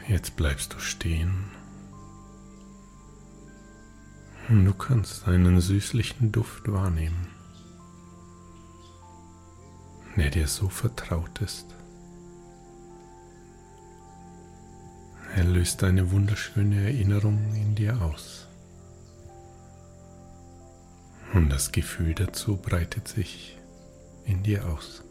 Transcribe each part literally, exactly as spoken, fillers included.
Jetzt bleibst du stehen. Du kannst einen süßlichen Duft wahrnehmen, der dir so vertraut ist. Er löst eine wunderschöne Erinnerung in dir aus. Und das Gefühl dazu breitet sich in dir aus.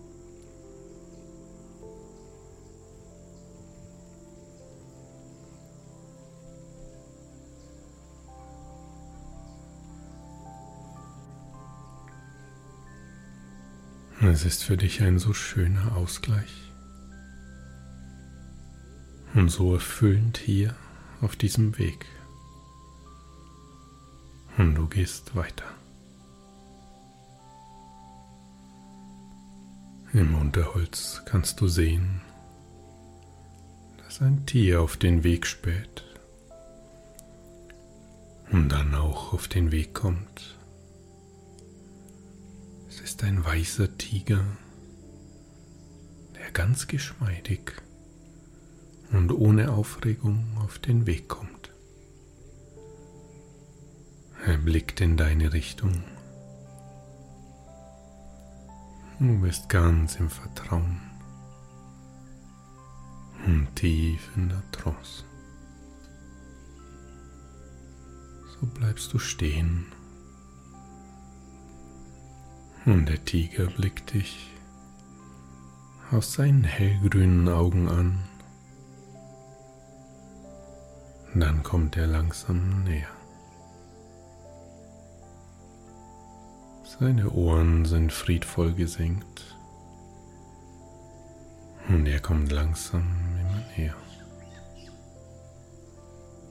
Es ist für dich ein so schöner Ausgleich und so erfüllend hier auf diesem Weg. Und du gehst weiter. Im Unterholz kannst du sehen, dass ein Tier auf den Weg späht und dann auch auf den Weg kommt. Es ist ein weißer Tiger, der ganz geschmeidig und ohne Aufregung auf den Weg kommt. Er blickt in deine Richtung. Du bist ganz im Vertrauen und tief in der Trance. So bleibst du stehen. Und der Tiger blickt dich aus seinen hellgrünen Augen an. Dann kommt er langsam näher. Seine Ohren sind friedvoll gesenkt und er kommt langsam immer näher.